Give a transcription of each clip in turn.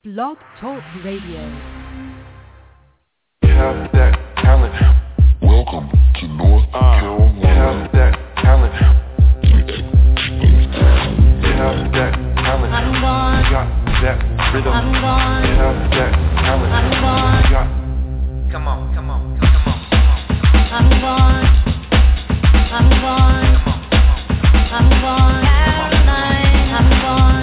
Blog Talk Radio. Have that talent. Welcome to North Carolina. Have that talent. Have that talent. I'm gone. Got that rhythm. I'm gone. Have that talent. I'm gone. Got. Come on. I'm gone. I'm gone. I'm gone. Caroline. I'm gone.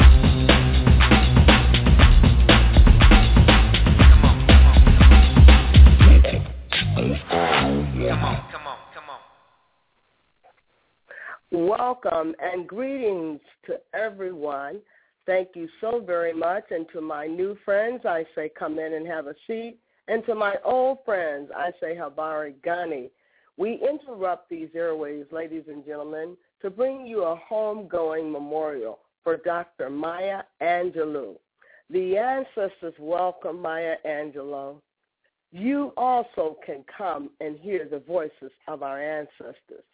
Come on. Welcome and greetings to everyone. Thank you so very much. And to my new friends, I say come in and have a seat. And to my old friends, I say Habari Gani. We interrupt these airways, ladies and gentlemen, to bring you a homegoing memorial for Dr. Maya Angelou. The ancestors welcome Maya Angelou. You also can come and hear the voices of our ancestors.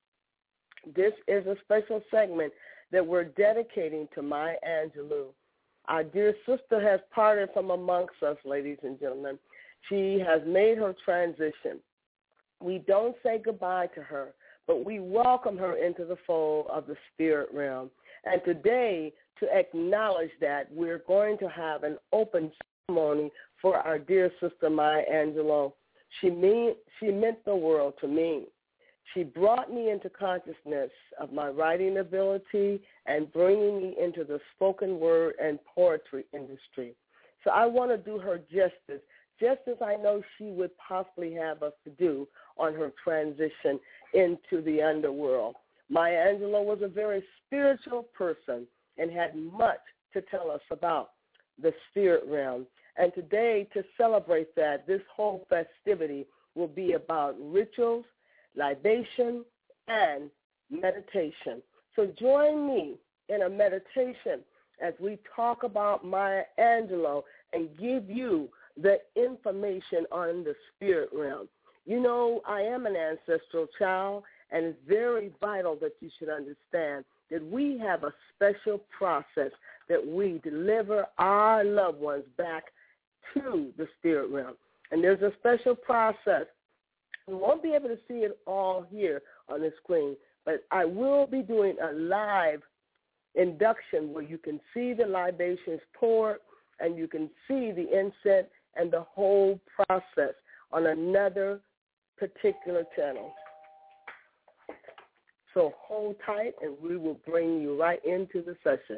This is a special segment that we're dedicating to Maya Angelou. Our dear sister has parted from amongst us, ladies and gentlemen. She has made her transition. We don't say goodbye to her, but we welcome her into the fold of the spirit realm. And today, to acknowledge that, we're going to have an open ceremony for our dear sister Maya Angelou. She meant the world to me. She brought me into consciousness of my writing ability and bringing me into the spoken word and poetry industry. So I want to do her justice, just as I know she would possibly have us to do on her transition into the underworld. Maya Angelou was a very spiritual person and had much to tell us about the spirit realm. And today, to celebrate that, this whole festivity will be about rituals, libation, and meditation. So join me in a meditation as we talk about Maya Angelou and give you the information on the spirit realm. You know, I am an ancestral child, and it's very vital that you should understand that we have a special process that we deliver our loved ones back to the spirit realm. And there's a special process. We won't be able to see it all here on the screen, but I will be doing a live induction where you can see the libations poured and you can see the incense and the whole process on another particular channel. So hold tight and we will bring you right into the session.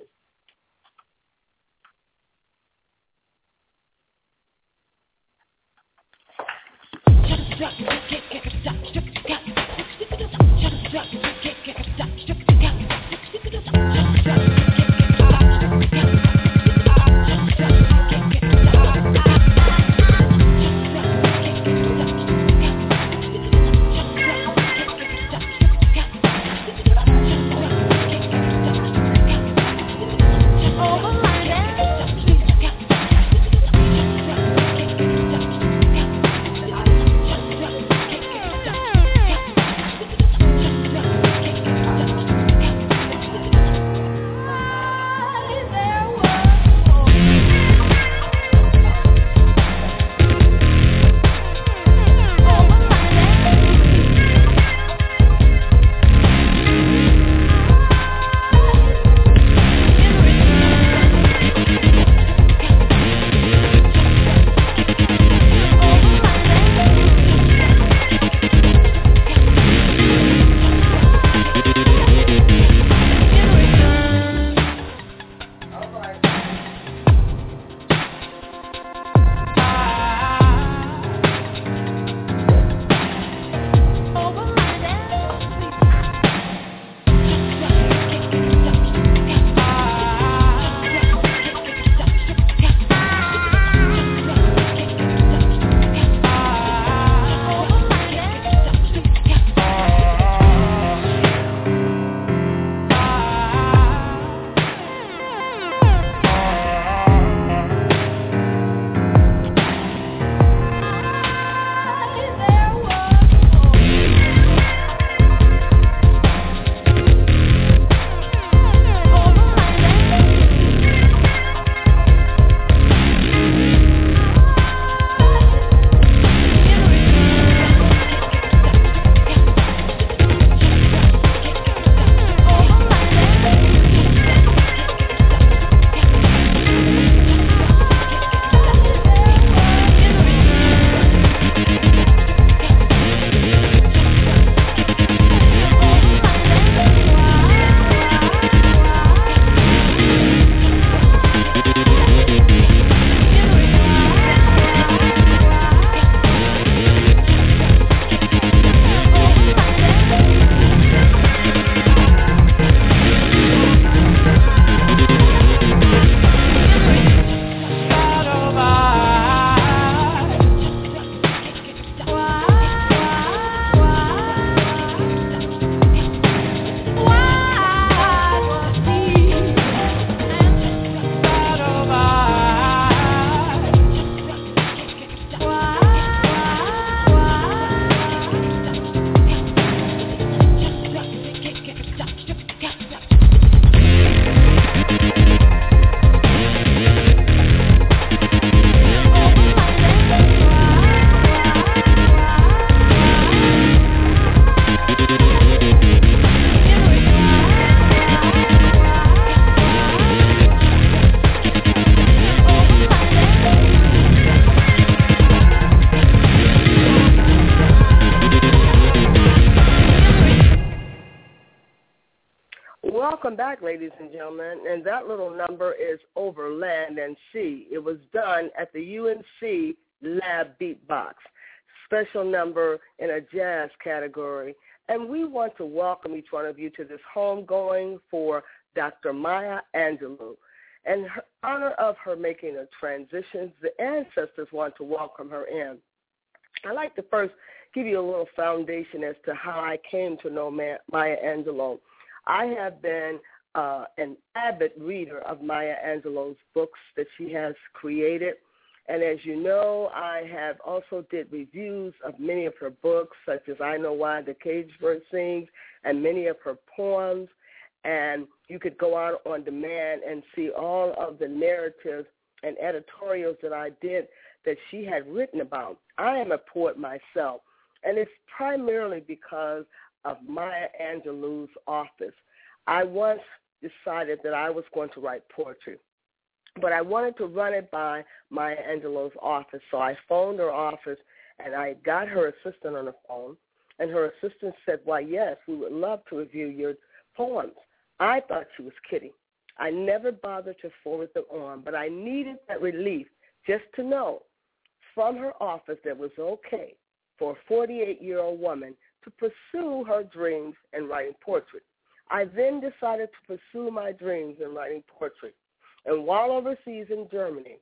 back, ladies and gentlemen, and that little number is Over Land and Sea. It was done at the UNC Lab Beatbox, special number in a jazz category. And we want to welcome each one of you to this homegoing for Dr. Maya Angelou. In honor of her making a transition, the ancestors want to welcome her in. I'd like to first give you a little foundation as to how I came to know Maya Angelou. I have been an avid reader of Maya Angelou's books that she has created. And as you know, I have also did reviews of many of her books, such as I Know Why the Caged Bird Sings, and many of her poems. And you could go out on demand and see all of the narratives and editorials that I did that she had written about. I am a poet myself, and it's primarily because of Maya Angelou's office. I once decided that I was going to write poetry, but I wanted to run it by Maya Angelou's office. So I phoned her office, and I got her assistant on the phone, and her assistant said, why, yes, we would love to review your poems. I thought she was kidding. I never bothered to forward them on, but I needed that relief just to know from her office that it was okay for a 48-year-old woman to pursue her dreams in writing poetry. I then decided to pursue my dreams in writing poetry. And while overseas in Germany,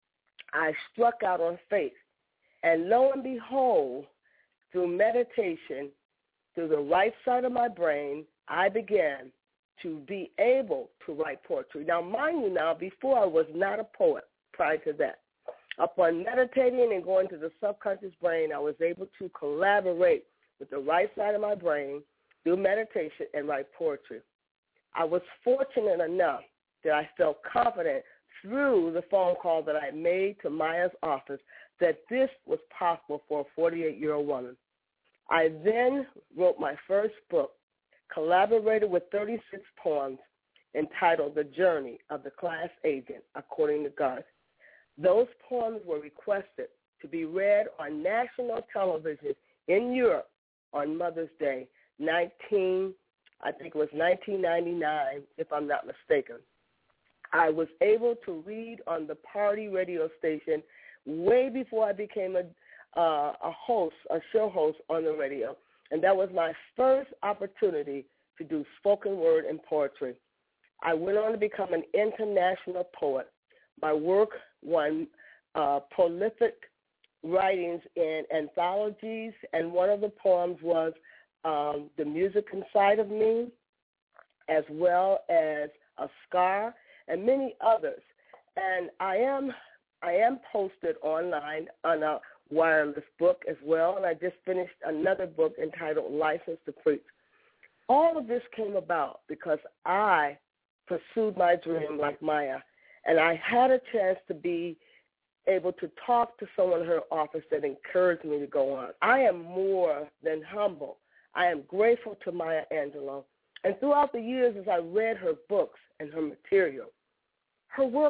I struck out on faith. And lo and behold, through meditation, through the right side of my brain, I began to be able to write poetry. Now, mind you now, before I was not a poet prior to that. Upon meditating and going to the subconscious brain, I was able to collaborate with the right side of my brain through meditation and write poetry. I was fortunate enough that I felt confident through the phone call that I made to Maya's office that this was possible for a 48-year-old woman. I then wrote my first book, collaborated with 36 poems entitled The Journey of the Class Agent, according to Garth. Those poems were requested to be read on national television in Europe on Mother's Day, I think it was 1999, if I'm not mistaken. I was able to read on the Party radio station way before I became a show host on the radio, and that was my first opportunity to do spoken word and poetry. I went on to become an international poet. My work won prolific writings in anthologies, and one of the poems was The Music Inside of Me, as well as A Scar, and many others. And I am posted online on a wireless book as well, and I just finished another book entitled License to Preach. All of this came about because I pursued my dream like Maya, and I had a chance to be able to talk to someone in her office that encouraged me to go on. I am more than humble. I am grateful to Maya Angelou. And throughout the years, as I read her books and her material, her work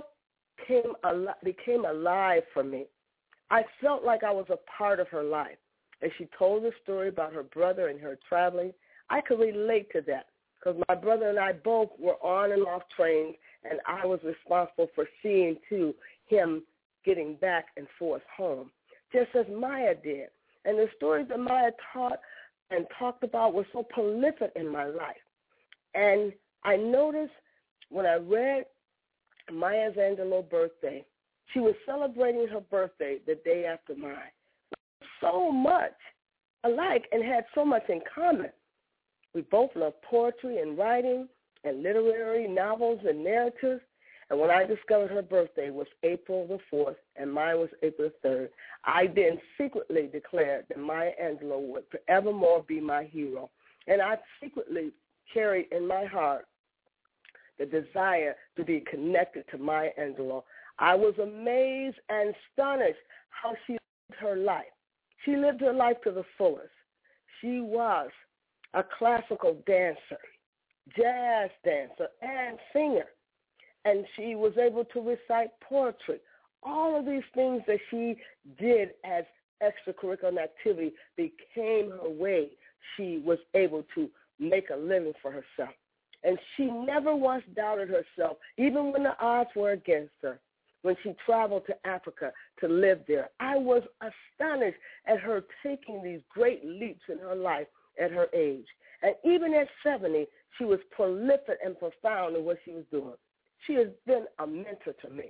became alive for me. I felt like I was a part of her life. As she told the story about her brother and her traveling, I could relate to that because my brother and I both were on and off trains, and I was responsible for seeing to him getting back and forth home, just as Maya did. And the stories that Maya taught and talked about were so prolific in my life. And I noticed when I read Maya Angelou's birthday, she was celebrating her birthday the day after mine. So much alike and had so much in common. We both love poetry and writing and literary novels and narratives. And when I discovered her birthday was April the 4th and mine was April the 3rd, I then secretly declared that Maya Angelou would forevermore be my hero. And I secretly carried in my heart the desire to be connected to Maya Angelou. I was amazed and astonished how she lived her life. She lived her life to the fullest. She was a classical dancer, jazz dancer, and singer. And she was able to recite poetry. All of these things that she did as extracurricular activity became her way. She was able to make a living for herself. And she never once doubted herself, even when the odds were against her. When she traveled to Africa to live there, I was astonished at her taking these great leaps in her life at her age. And even at 70, she was prolific and profound in what she was doing. She has been a mentor to me.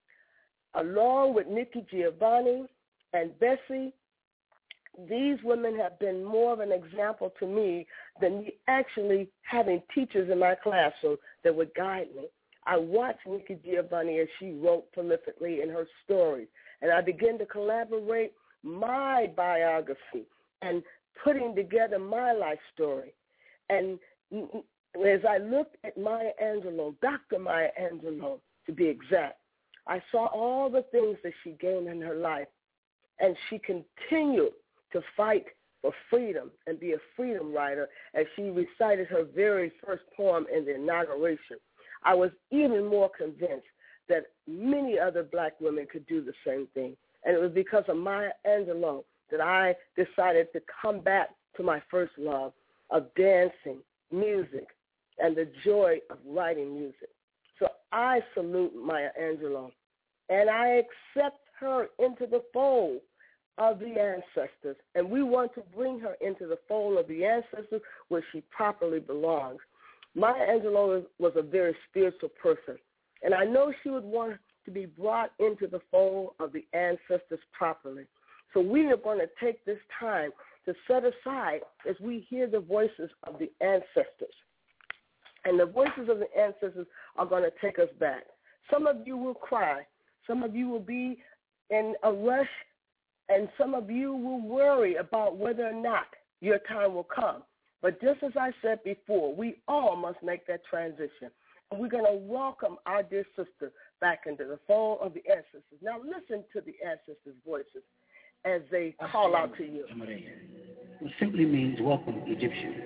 Along with Nikki Giovanni and Bessie, these women have been more of an example to me than me actually having teachers in my classroom that would guide me. I watched Nikki Giovanni as she wrote prolifically in her stories, and I began to collaborate my biography and putting together my life story. And as I looked at Maya Angelou, Dr. Maya Angelou, to be exact, I saw all the things that she gained in her life, and she continued to fight for freedom and be a freedom writer as she recited her very first poem in the inauguration. I was even more convinced that many other black women could do the same thing. And it was because of Maya Angelou that I decided to come back to my first love of dancing, music, and the joy of writing music. So I salute Maya Angelou, and I accept her into the fold of the ancestors. And we want to bring her into the fold of the ancestors where she properly belongs. Maya Angelou was a very spiritual person, and I know she would want to be brought into the fold of the ancestors properly. So we are going to take this time to set aside as we hear the voices of the ancestors. And the voices of the ancestors are going to take us back. Some of you will cry. Some of you will be in a rush, and some of you will worry about whether or not your time will come. But just as I said before, we all must make that transition. And we're going to welcome our dear sister back into the fold of the ancestors. Now listen to the ancestors' voices as they call out to you. It simply means welcome, Egyptian.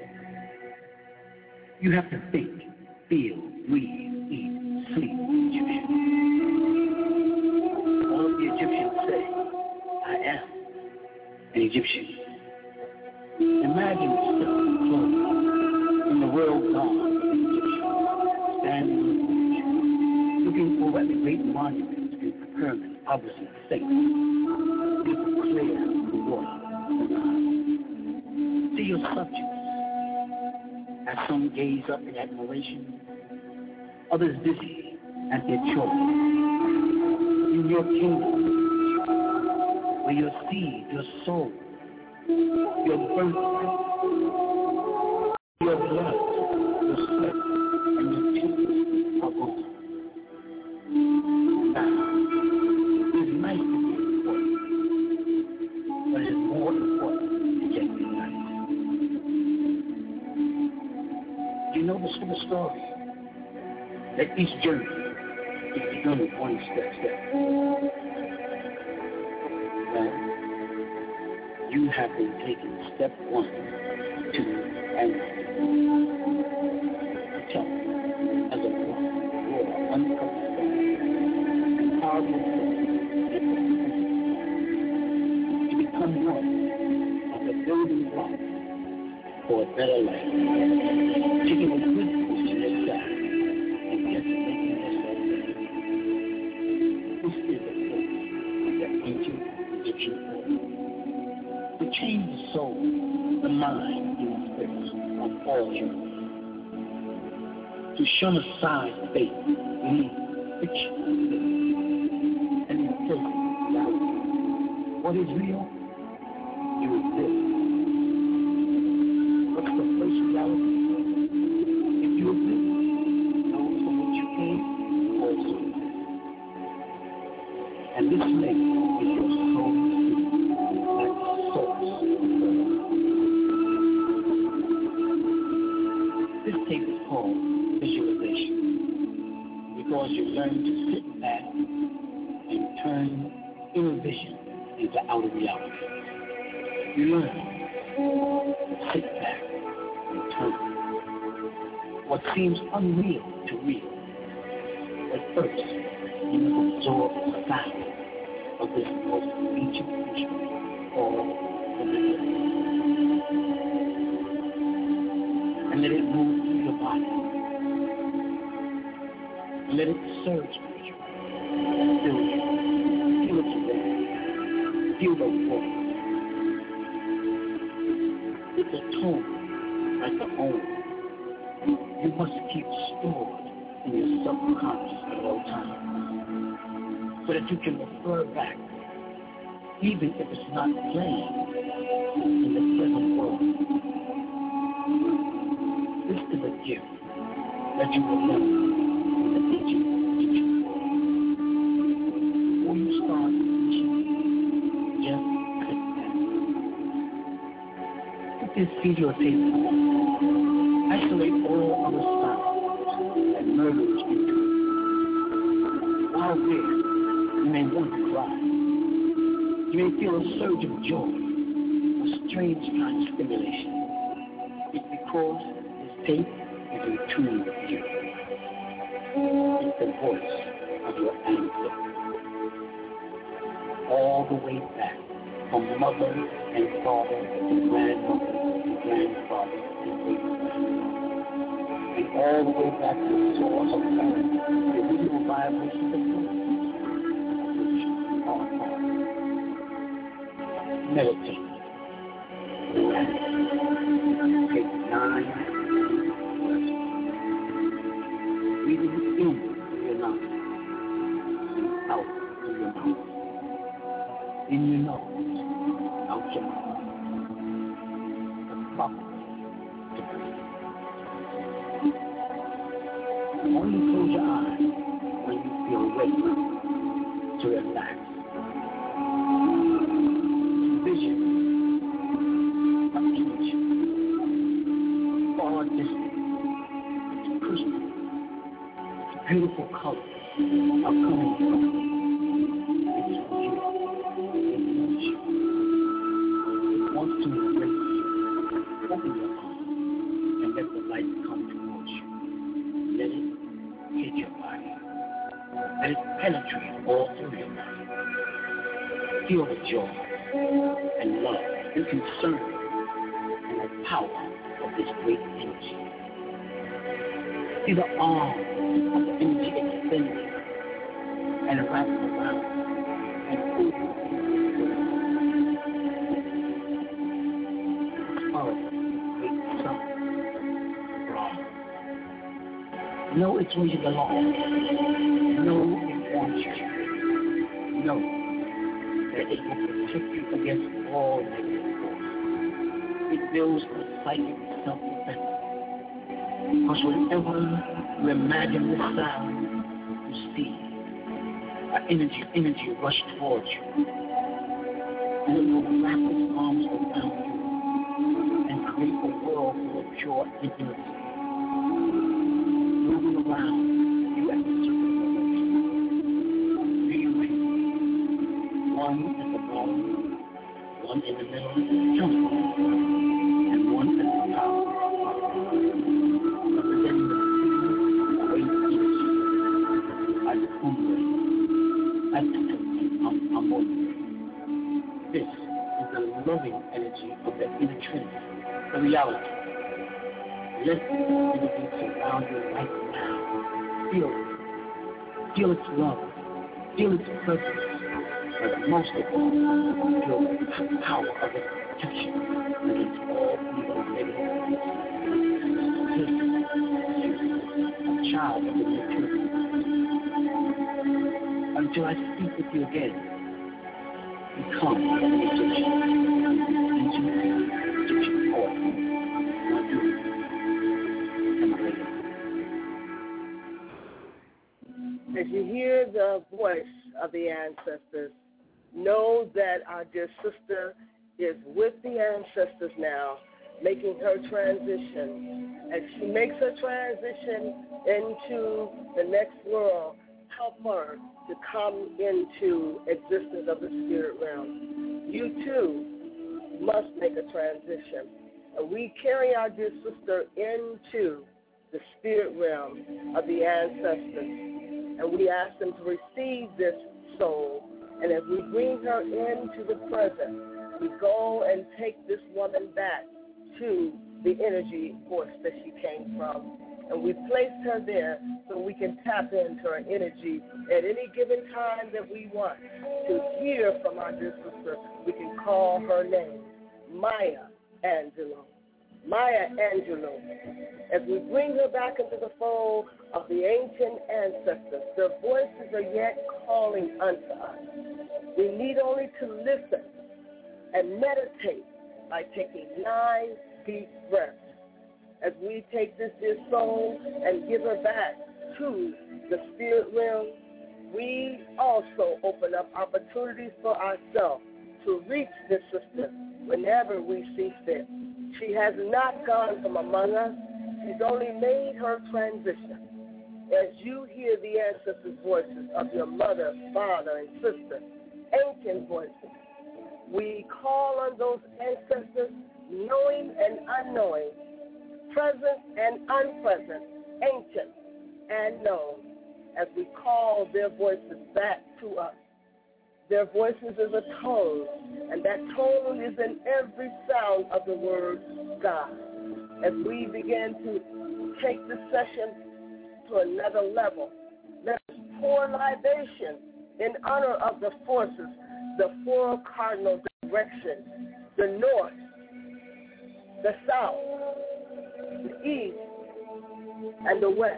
You have to think, feel, breathe, eat, sleep, Egyptian. All of the Egyptians say, I am an Egyptian. Imagine yourself clothed in the royal garb of an Egyptian, standing on the beach, looking over at the great monuments and the pyramids, obviously Sphinx, beautiful clear the water, the Nile. See your subjects, as some gaze up in admiration, others busy at their chores. In your kingdom, where your seed, your soul, your birthright, your blood, your sweat, and your tears are gone. Now, it is nice to be important, but it is more important to get it right. You know the simple story that each journey is begun with one step. Well, you have been taking step 1, 2, and 3. Tell me, as a raw, uncut stone, and carve yourself to become one of the building blocks for a better life. Taking a good push to yourself and just making yourself better. This is the force of the ancient Egyptian order. To change the soul, the mind, and the spirit of all humans. To shun aside faith, belief, fiction, and replace reality. What is real? You exist. What's the first reality? If you exist, those from which you came also exist. And this lake is your soul. This tape is called visualization because you learn to sit back and turn inner vision into outer reality. You learn to sit back and turn what seems unreal to real. At first, you must absorb the sound of this most ancient instrument called the visualization. And let it move through your body Let it surge through you. Feel it. Feel its weight. Feel the voice. It's a tone like the own. You must keep stored in your subconscious at all times, so that you can refer back, even if it's not playing in the present world. This is a gift that you will learn in the teaching world. Before you start teaching, just click that. Put this videotape on. Isolate all other sounds that merge into it. While there, you may want to cry. You may feel a surge of joy, a strange kind of stimulation. It's because this tape is in tune with you. It's the voice of your ancestors. All the way back from mother and father to grandmother to grandfather to great-grandfather. And all the way back to the source of earth, the original vibration of the which are part. Meditate. Relax. Take 9 breaths. Breathing in through your nostrils and out through your mouth. In your nose, out your mouth. The proper way to breathe. Only close your eyes when you feel ready to relax. Vision of image, far distant, it's crystal, it's beautiful colors are coming from it. It's for you. It wants you. It wants to embrace you. Open your arms and let the light come towards you. Let it hit your body. Let it penetrate all through your body. Feel the joy and love and concern and the power of this great energy. See the arm of the energy extended and wrapped around and over the great sun. Know it's where you belong. Know it wants you. Know that it will protect you against all negative force. It builds a psychic self-defense. Because whenever you imagine this sound, you see energy rush towards you. And it will wrap its arms around you and create a world full of pure intimacy. Moving around you at the circle of motion. 3 rings. 1 at the bottom, 1 in the middle, and 1 at the top, representing the great energy as Umbre, as Amor. This is the loving energy of the inner Trinity, the reality. Let this energy surround you right now. Feel it. Feel its love. Feel its presence. But most of all, feel the power of its protection against all evil negative forces. This is a child of the new Trinity. Until I speak with you again, become an Egyptian. Egyptian poet. As you hear the voice of the ancestors, know that our dear sister is with the ancestors now, making her transition. As she makes her transition into the next world, help her to come into existence of the spirit realm. You too must make a transition. And we carry our dear sister into the spirit realm of the ancestors. And we ask them to receive this soul. And as we bring her into the present, we go and take this woman back to the energy force that she came from. And we placed her there so we can tap into her energy at any given time that we want to hear from our dear sister. We can call her name, Maya Angelou. Maya Angelou. As we bring her back into the fold of the ancient ancestors, their voices are yet calling unto us. We need only to listen and meditate by taking 9 deep breaths. As we take this dear soul and give her back to the spirit realm, we also open up opportunities for ourselves to reach this sister whenever we see fit. She has not gone from among us. She's only made her transition. As you hear the ancestors' voices of your mother, father, and sister, ancient voices, we call on those ancestors, knowing and unknowing, present and unpresent, ancient and known, as we call their voices back to us. Their voices is a tone, and that tone is in every sound of the word God. As we begin to take this session to another level, let us pour libation in honor of the forces, the 4 cardinal directions, the north, the south, the east, and the west.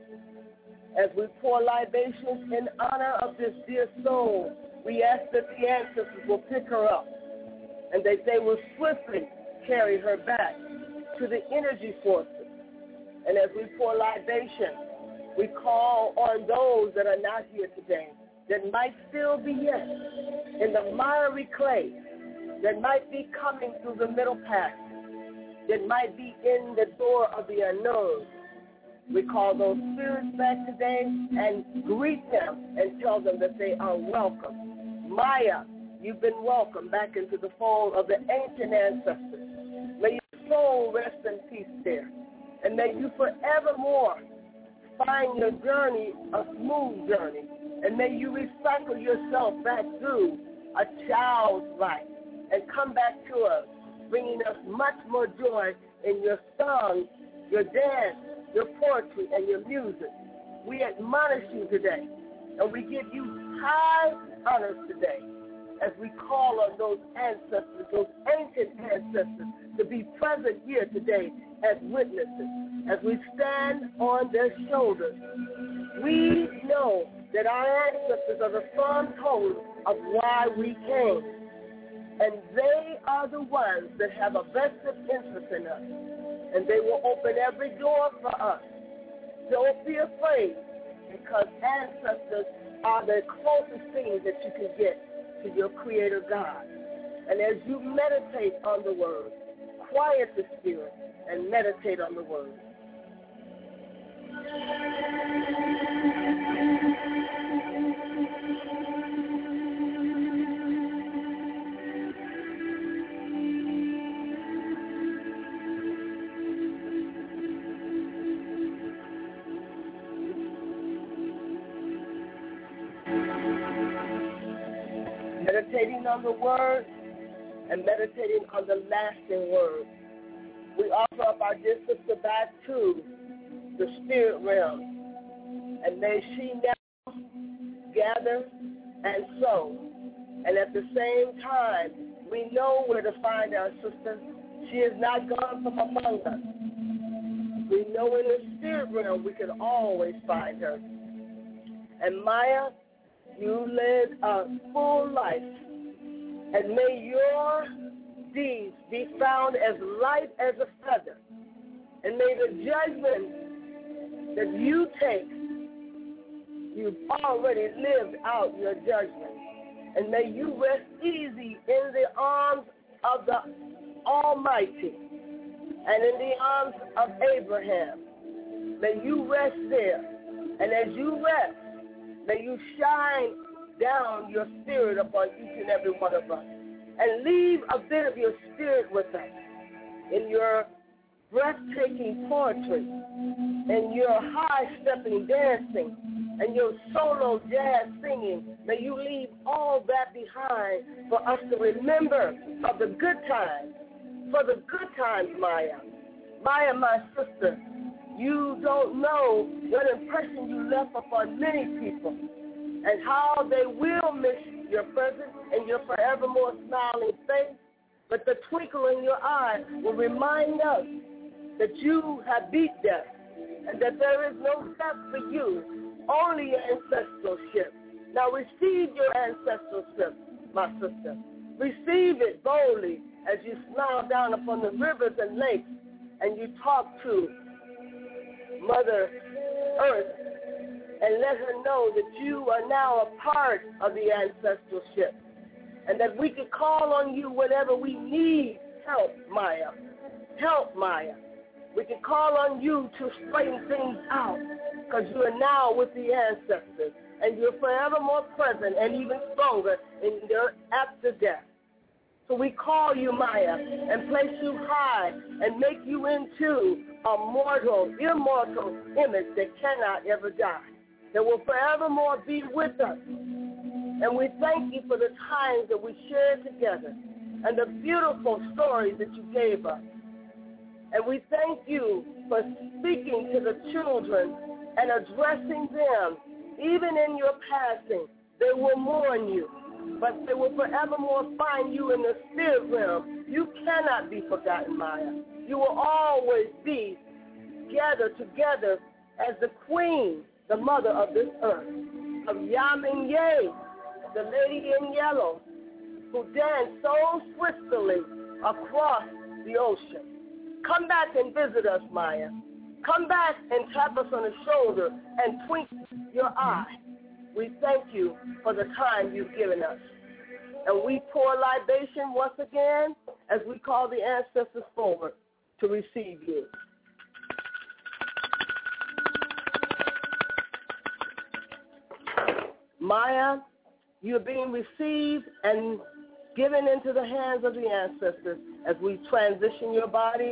As we pour libations in honor of this dear soul, we ask that the ancestors will pick her up and that they will swiftly carry her back to the energy forces. And as we pour libation, we call on those that are not here today, that might still be yet in the miry clay, that might be coming through the middle path, that might be in the door of the unknown. We call those spirits back today and greet them and tell them that they are welcome. Maya, you've been welcomed back into the fold of the ancient ancestors. May your soul rest in peace there. And may you forevermore find your journey a smooth journey. And may you recycle yourself back through a child's life and come back to us, bringing us much more joy in your song, your dance, your poetry, and your music. We admonish you today, and we give you high honors today as we call on those ancestors, those ancient ancestors, to be present here today as witnesses. As we stand on their shoulders, we know that our ancestors are the sum total of why we came. And they are the ones that have a vested interest in us. And they will open every door for us. Don't be afraid, because ancestors are the closest things that you can get to your Creator God. And as you meditate on the Word, quiet the spirit and meditate on the Word. Meditating on the Word and meditating on the lasting Word. We offer up our dear sister back to the spirit realm, and may she now gather and sow. And at the same time, we know where to find our sister. She is not gone from among us. We know in the spirit realm we can always find her. And Maya, you led a full life, and may your deeds be found as light as a feather, and may the judgment that you take, you've already lived out your judgment, and may you rest easy in the arms of the Almighty and in the arms of Abraham. May you rest there, and as you rest, may you shine down your spirit upon each and every one of us, and leave a bit of your spirit with us in your breathtaking poetry, and your high-stepping dancing, and your solo jazz singing. May you leave all that behind for us to remember of the good times. For the good times, Maya. Maya, my sister, You don't know what impression you left upon many people and how they will miss your presence and your forevermore smiling face. But the twinkle in your eye will remind us that you have beat death and that there is no death for you, only your ancestorship. Now receive your ancestorship, my sister. Receive it boldly as you smile down upon the rivers and lakes and you talk to Mother Earth and let her know that you are now a part of the ancestorship and that we can call on you whenever we need help, Maya. Help, Maya. We can call on you to straighten things out because you are now with the ancestors and you're forevermore present and even stronger in their after death. So we call you Maya and place you high and make you into a mortal, immortal image that cannot ever die, that will forevermore be with us. And we thank you for the times that we shared together and the beautiful stories that you gave us. And we thank you for speaking to the children and addressing them. Even in your passing, they will mourn you, but they will forevermore find you in the spirit realm. You cannot be forgotten, Maya. You will always be gathered together as the queen, the mother of this earth, of Yamin-Ye, the lady in yellow, who danced so swiftly across the ocean. Come back and visit us, Maya. Come back and tap us on the shoulder and twinkle your eye. We thank you for the time you've given us. And we pour libation once again as we call the ancestors forward to receive you. Maya, you're being received and given into the hands of the ancestors as we transition your body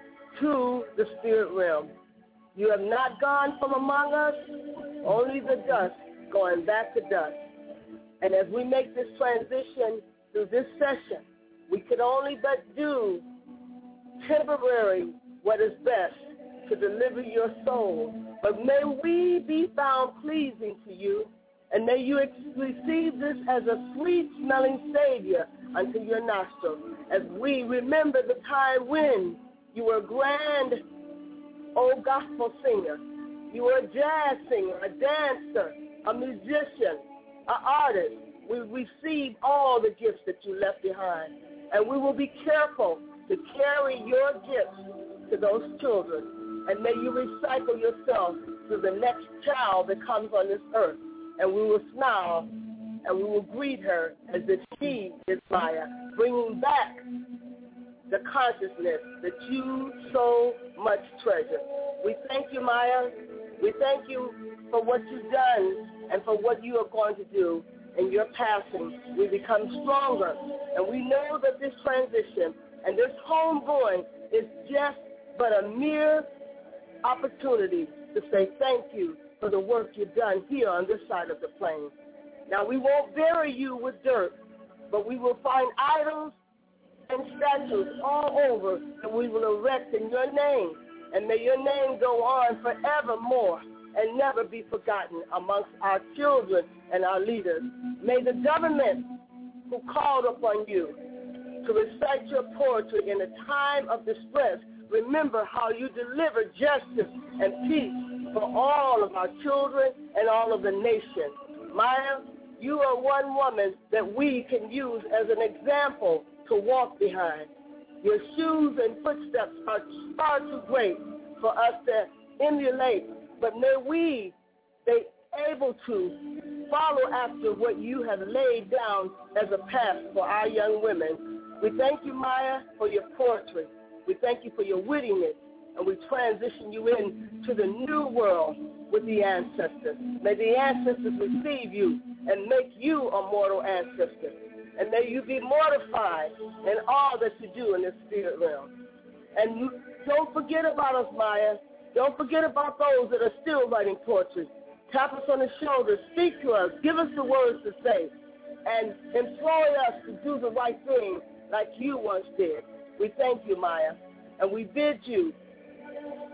to the spirit realm. You have not gone from among us, only the dust going back to dust. And as we make this transition through this session, we can only but do temporary what is best to deliver your soul. But may we be found pleasing to you, and may you receive this as a sweet-smelling Savior unto your nostrils, as we remember the time when you were a grand old gospel singer. You were a jazz singer, a dancer, a musician, an artist. We receive all the gifts that you left behind, and we will be careful to carry your gifts to those children, and may you recycle yourself to the next child that comes on this earth, and we will smile and we will greet her as if she is Maya, bringing back the consciousness that you so much treasure. We thank you, Maya. We thank you for what you've done and for what you are going to do. In your passing, we become stronger, and we know that this transition and this homegoing is just but a mere opportunity to say thank you for the work you've done here on this side of the plains. Now, we won't bury you with dirt, but we will find idols and statues all over that we will erect in your name. And may your name go on forevermore and never be forgotten amongst our children and our leaders. May the government who called upon you to recite your poetry in a time of distress remember how you delivered justice and peace for all of our children and all of the nation. Maya, you are one woman that we can use as an example to walk behind. Your shoes and footsteps are far too great for us to emulate, but may we be able to follow after what you have laid down as a path for our young women. We thank you, Maya, for your poetry. We thank you for your wittiness, and we transition you into the new world with the ancestors. May the ancestors receive you and make you a mortal ancestor. And may you be mortified in all that you do in the spirit realm. And don't forget about us, Maya. Don't forget about those that are still writing poetry. Tap us on the shoulder, speak to us, give us the words to say, and employ us to do the right thing like you once did. We thank you, Maya, and we bid you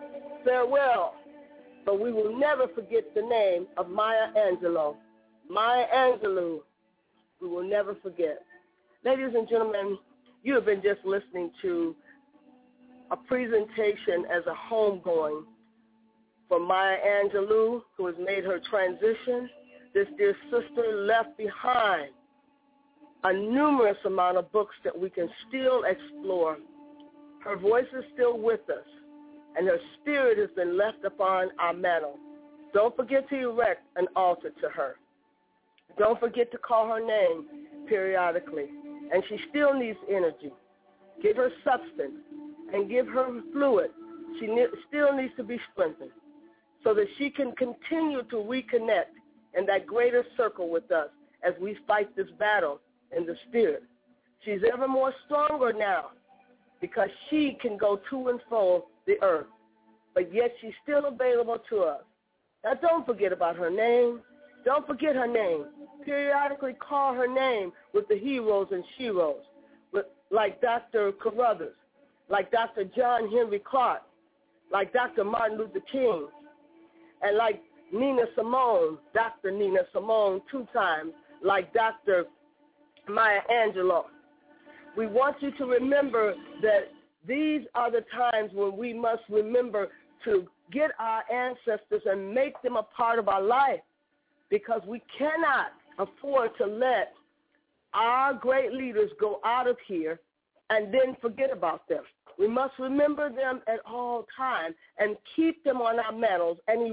farewell. But we will never forget the name of Maya Angelou. Maya Angelou, we will never forget. Ladies and gentlemen, you have been just listening to a presentation as a homegoing for Maya Angelou, who has made her transition. This dear sister left behind a numerous amount of books that we can still explore. Her voice is still with us, and her spirit has been left upon our mantle. Don't forget to erect an altar to her. Don't forget to call her name periodically. And she still needs energy. Give her substance and give her fluid. She still needs to be strengthened so that she can continue to reconnect in that greater circle with us as we fight this battle in the spirit. She's ever more stronger now because she can go to and fro the earth, but yet she's still available to us. Now, don't forget about her name. Don't forget her name. Periodically call her name with the heroes and sheroes, like Dr. Carruthers, like Dr. John Henry Clark, like Dr. Martin Luther King, and like Nina Simone, Dr. Nina Simone 2 times, like Dr. Maya Angelou. We want you to remember that these are the times when we must remember to get our ancestors and make them a part of our life, because we cannot afford to let our great leaders go out of here and then forget about them. We must remember them at all times and keep them on our mantles and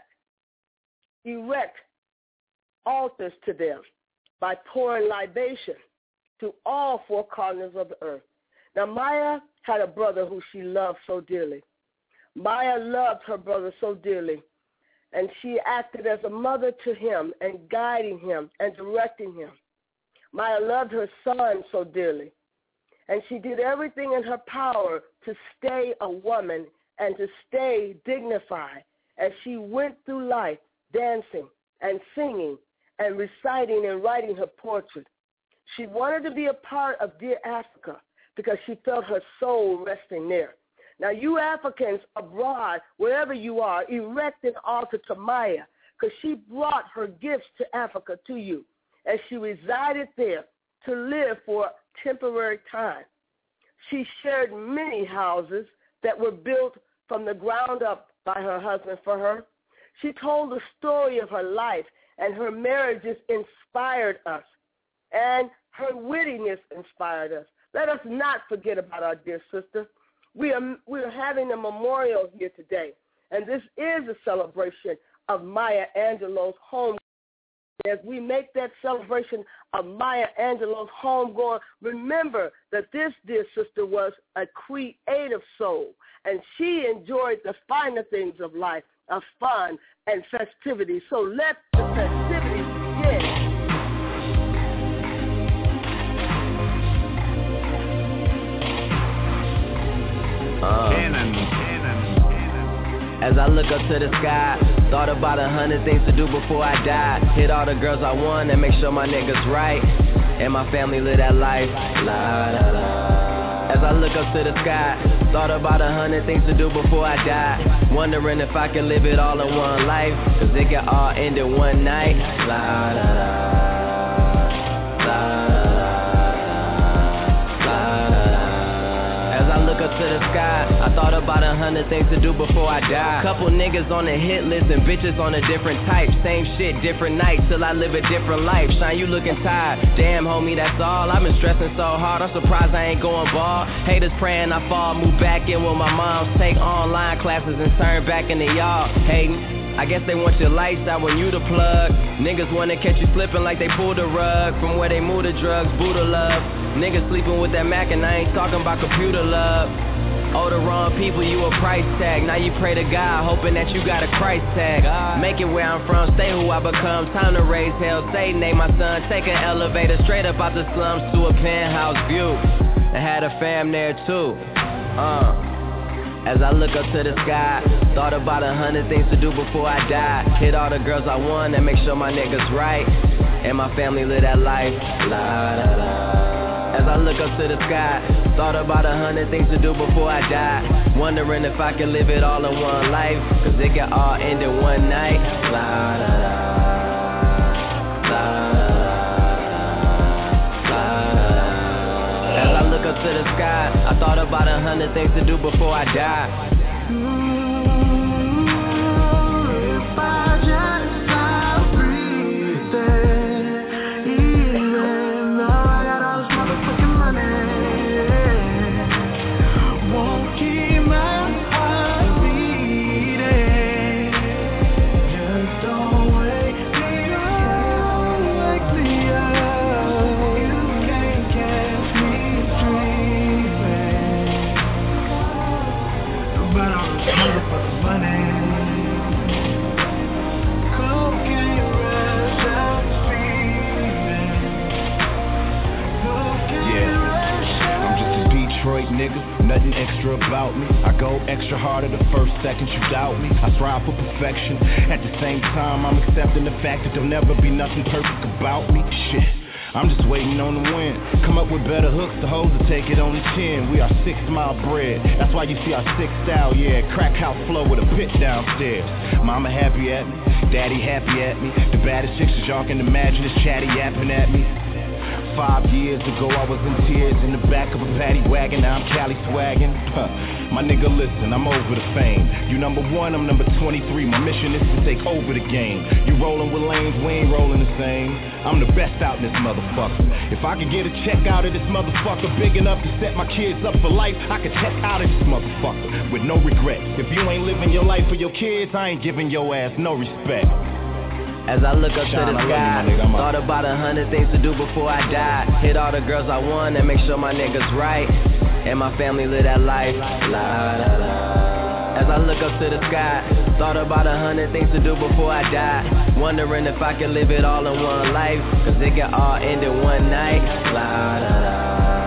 erect altars to them by pouring libation to all 4 corners of the earth. Now, Maya had a brother who she loved so dearly. Maya loved her brother so dearly, and she acted as a mother to him and guiding him and directing him. Maya loved her son so dearly, and she did everything in her power to stay a woman and to stay dignified as she went through life dancing and singing and reciting and writing her portrait. She wanted to be a part of Dear Africa because she felt her soul resting there. Now, you Africans abroad, wherever you are, erect an altar to Maya, because she brought her gifts to Africa to you as she resided there to live for a temporary time. She shared many houses that were built from the ground up by her husband for her. She told the story of her life, and her marriages inspired us, and her wittiness inspired us. Let us not forget about our dear sister. We are having a memorial here today, and this is a celebration of Maya Angelou's home. As we make that celebration of Maya Angelou's homegoing, remember that this dear sister was a creative soul, and she enjoyed the finer things of life, of fun and festivity. So let the festivities begin. As I look up to the sky, thought about 100 things to do before I die. Hit all the girls I want and make sure my niggas right, and my family live that life. La, la, la. As I look up to the sky, thought about 100 things to do before I die. Wondering if I can live it all in one life, cause it can all end in one night. La, la, la. Look up to the sky, I thought about 100 things to do before I die. Couple niggas on the hit list and bitches on a different type. Same shit, different nights, till I live a different life. Shine, you looking tired, damn homie, that's all. I've been stressing so hard, I'm surprised I ain't going ball. Haters praying I fall, move back in with my moms. Take online classes and turn back into y'all. Hating, I guess they want your lights out when you the plug. Niggas wanna catch you slipping like they pulled the rug from where they move the drugs, Buddha love. Niggas sleeping with that Mac and I ain't talking about computer love. Oh, the wrong people, you a price tag. Now you pray to God, hoping that you got a Christ tag. Make it where I'm from, stay who I become. Time to raise hell, say name my son. Take an elevator straight up out the slums to a penthouse view. I had a fam there too. As I look up to the sky, thought about 100 things to do before I die. Hit all the girls I want and make sure my niggas right, and my family live that life. La, la, la. As I I look up to the sky, thought about 100 things to do before I die. Wondering if I can live it all in one life, cause it can all end in one night. La da da, la da da, la da da. As I look up to the sky, I thought about 100 things to do before I die. Nothing extra about me. I go extra harder the first second you doubt me. I strive for perfection. At the same time, I'm accepting the fact that there'll never be nothing perfect about me. Shit, I'm just waiting on the wind. Come up with better hooks, the hoes to take it on the chin. We are 6 Mile bred. That's why you see our 6 style, yeah. Crack house flow with a pit downstairs. Mama happy at me, daddy happy at me. The baddest chicks that y'all can imagine is chatty yapping at me. 5 years ago I was in tears in the back of a paddy wagon, now I'm Cali swaggin'. My nigga listen, I'm over the fame. You number 1, I'm number 23. My mission is to take over the game. You rollin' with lanes, we ain't rollin' the same. I'm the best out in this motherfucker. If I could get a check out of this motherfucker big enough to set my kids up for life, I could check out of this motherfucker with no regrets. If you ain't living your life for your kids, I ain't giving your ass no respect. As I look up to the sky, thought about 100 things to do before I die. Hit all the girls I want and make sure my niggas right, and my family live that life. La da da. As I look up to the sky, thought about 100 things to do before I die. Wondering if I can live it all in one life, cause it can all end in one night. La da da.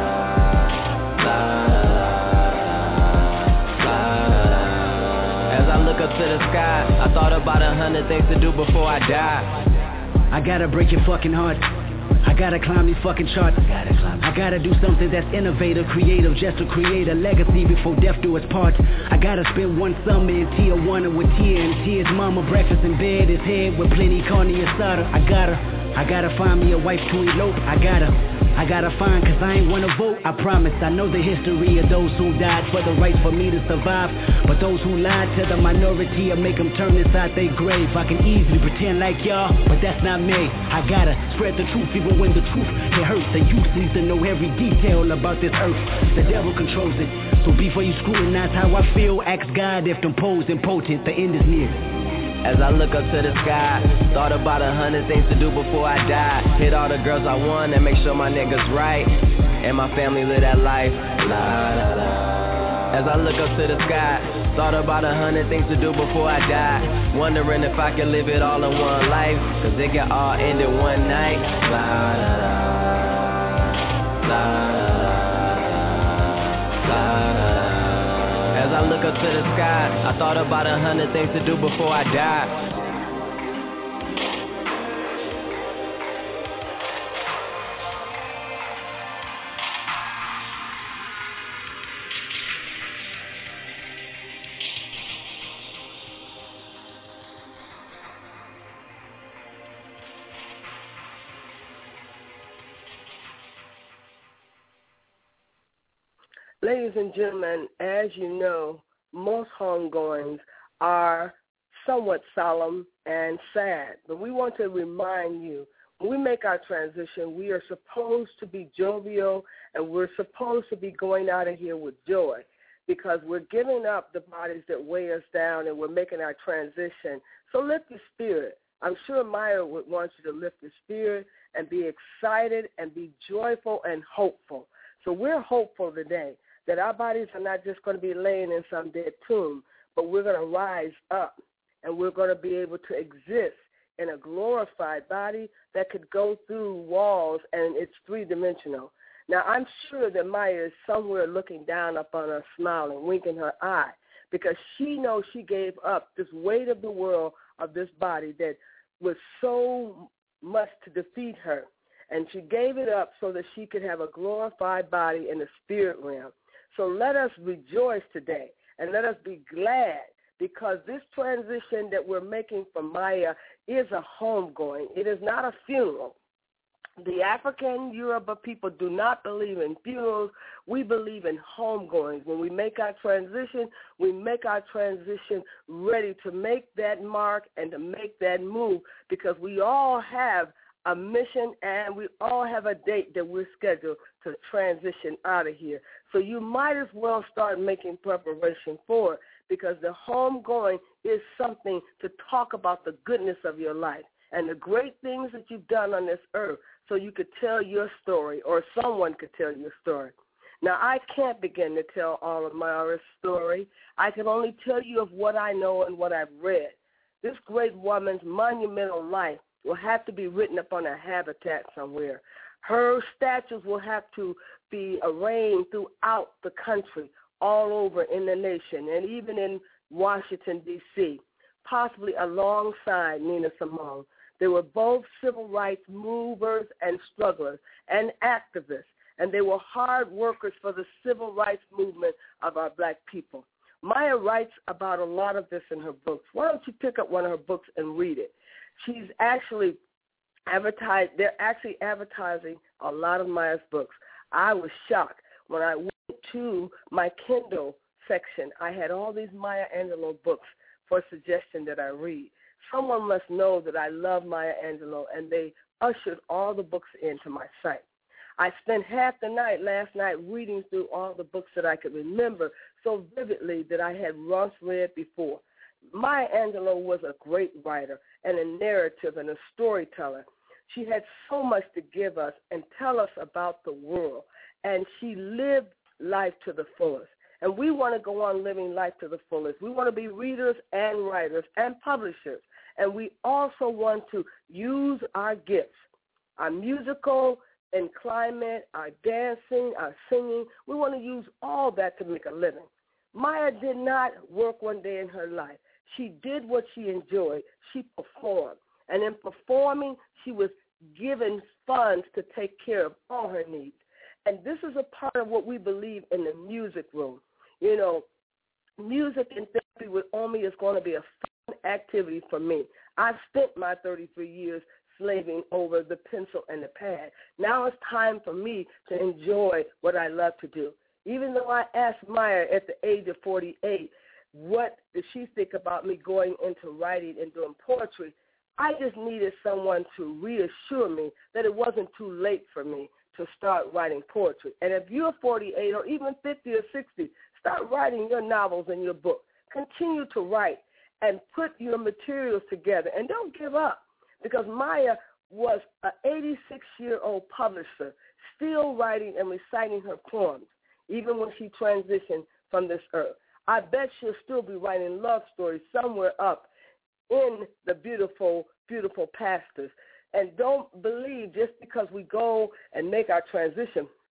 Look up to the sky, I thought about 100 things to do before I die. I gotta break your fucking heart. I gotta climb these fucking charts. I gotta do something that's innovative, creative, just to create a legacy before death do us part. I gotta spend one summer in Tijuana with Tia and Tia's mama. Breakfast in bed, his head with plenty carne asada. I gotta find me a wife to elope. I gotta find, cause I ain't wanna vote. I promise, I know the history of those who died for the right for me to survive. But those who lied to the minority will make them turn inside their grave. I can easily pretend like y'all, but that's not me. I gotta spread the truth even when the truth, it hurts. The youth needs to know every detail about this earth. The devil controls it. So before you scrutinize how I feel, ask God if them pose impotent, the end is near. As I look up to the sky, thought about 100 things to do before I die. Hit all the girls I want and make sure my niggas right, and my family live that life. La da da. As I look up to the sky, thought about 100 things to do before I die. Wondering if I can live it all in one life, cause it can all end in one night. La da da. La da da. La da da. As I look up to the sky, I thought about 100 things to do before I die. Ladies and gentlemen, as you know, most homegoings are somewhat solemn and sad. But we want to remind you, when we make our transition, we are supposed to be jovial and we're supposed to be going out of here with joy because we're giving up the bodies that weigh us down and we're making our transition. So lift your spirit. I'm sure Maya would want you to lift your spirit and be excited and be joyful and hopeful. So we're hopeful today that our bodies are not just going to be laying in some dead tomb, but we're going to rise up and we're going to be able to exist in a glorified body that could go through walls and it's three-dimensional. Now, I'm sure that Maya is somewhere looking down upon us, smiling, winking her eye, because she knows she gave up this weight of the world of this body that was so much to defeat her. and she gave it up so that she could have a glorified body in the spirit realm. So let us rejoice today, and let us be glad, because this transition that we're making for Maya is a homegoing. It is not a funeral. The African Yoruba people do not believe in funerals. We believe in homegoings. When we make our transition, we make our transition ready to make that mark and to make that move, because we all have a mission and we all have a date that we're scheduled to transition out of here. So you might as well start making preparation for it, because the homegoing is something to talk about the goodness of your life and the great things that you've done on this earth, so you could tell your story, or someone could tell your story. Now, I can't begin to tell all of Maya's story. I can only tell you of what I know and what I've read. This great woman's monumental life will have to be written up on a habitat somewhere. Her statues will have to be arranged throughout the country, all over in the nation, and even in Washington, D.C., possibly alongside Nina Simone. They were both civil rights movers and strugglers and activists, and they were hard workers for the civil rights movement of our black people. Maya writes about a lot of this in her books. Why don't you pick up one of her books and read it? She's actually advertised. They're actually advertising a lot of Maya's books. I was shocked when I went to my Kindle section. I had all these Maya Angelou books for suggestion that I read. Someone must know that I love Maya Angelou, and they ushered all the books into my site. I spent half the night last night reading through all the books that I could remember so vividly that I had once read before. Maya Angelou was a great writer and a narrative and a storyteller. She had so much to give us and tell us about the world, and she lived life to the fullest. And we want to go on living life to the fullest. We want to be readers and writers and publishers. And we also want to use our gifts, our musical and climate, our dancing, our singing. We want to use all that to make a living. Maya did not work one day in her life. She did what she enjoyed. She performed. And in performing, she was given funds to take care of all her needs. And this is a part of what we believe in the music room. You know, music and therapy with Omi is going to be a fun activity for me. I've spent my 33 years slaving over the pencil and the pad. Now it's time for me to enjoy what I love to do. Even though I asked Maya at the age of 48, what did she think about me going into writing and doing poetry, I just needed someone to reassure me that it wasn't too late for me to start writing poetry. And if you're 48 or even 50 or 60, start writing your novels and your book. Continue to write and put your materials together. And don't give up, because Maya was an 86-year-old publisher, still writing and reciting her poems, even when she transitioned from this earth. I bet she'll still be writing love stories somewhere up in the beautiful, beautiful pastures. And don't believe just because we go and make our transition